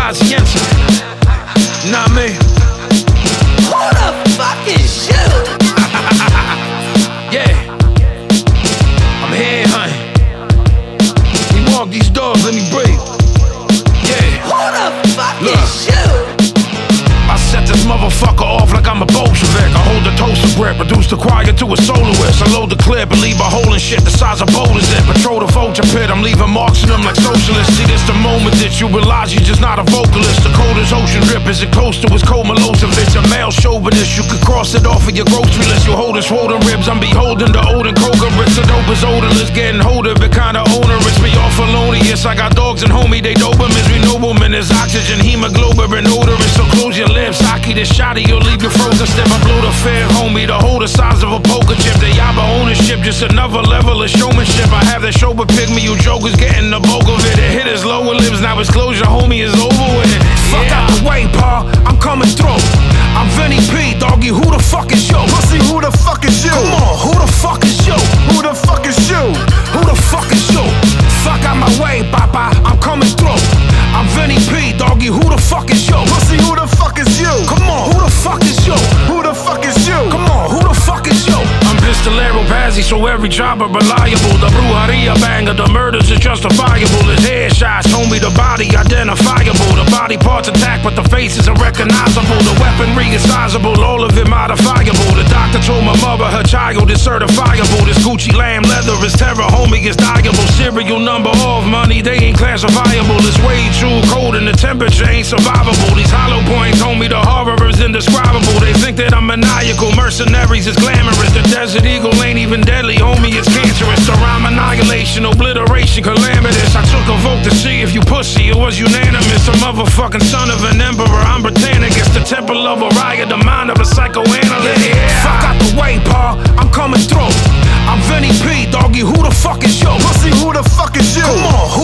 Asienza. Nah, me. Who the fuck is you? Yeah, I'm here, honey. We walk these doors, let me breathe. Yeah. Who the fuck is you? I set this motherfucker off like I'm a Bolshevik. I hold the toaster grip, reduce the choir to a soloist. I load the clip and leave a hole in shit the size of boulders in. Patrol the vulture pit, I'm leaving marks in them like socialists. See, this the moment that you realize you're just not a vocalist. The coldest ocean rip is it close to his cold Milosevic. A male chauvinist, you could cross it off of your grocery list. You hold his swollen ribs, I'm beholden to Odin Kroger. Bricks of dope is odorless, getting older, but kinda onerous. Me all felonious, I got dogs and homie, they Dobermans. We noblemen, there's oxygen, hemoglobin, and odorous. So close your lips, Saki this shotty, you'll leave you frozen. Step, I blow the fair homie, the hole the size of a poker chip. The Yaba ownership, just another level of showmanship. I have that show, but pick me, you jokers getting the bulk of it. It hit his lower lips, now his closure, homie, is over with it. Fuck out the way, pa, I'm coming through. I'm Vinny P, doggy, who the fuck is you? Pussy, who the fuck is you? Come on, who the fuck is you? Who the fuck is you? Who the fuck is you? Fuck out my way, papa, I'm coming through. I'm Vinny P, doggy, who the fuck is you? Pussy, who the fuck is you? Come on, who the fuck is you? Who the fuck is you? Come on, who the fuck is you? I'm Pistolero Pazzi, so every job are reliable. The brujeria banger, the murders is justifiable. His headshots, homie, the body identifiable. The body parts attack, but the face is unrecognizable. The weaponry is sizable, all of it modifiable. The doctor told my mother her child is certifiable. This Gucci lamb leather is terror, homie, is diable. Serial number of money, they ain't classifiable. It's way too cold and the temperature ain't survivable. These hollow points, homie, the horror is indescribable. They think that I'm maniacal, mercenaries is glamorous. The Desert Eagle ain't even deadly, homie, it's cancerous. The rhyme annihilation, obliteration, calamitous. I took a vote to see if you pussy, it was unanimous. A motherfucking son of an emperor, I'm Britannicus. The temple of Orion, the mind of a psychoanalyst. Yeah. Fuck out the way, pa, I'm coming through. I'm Vinny P, doggy, who the fuck is you? Pussy, who the fuck is you? Come on,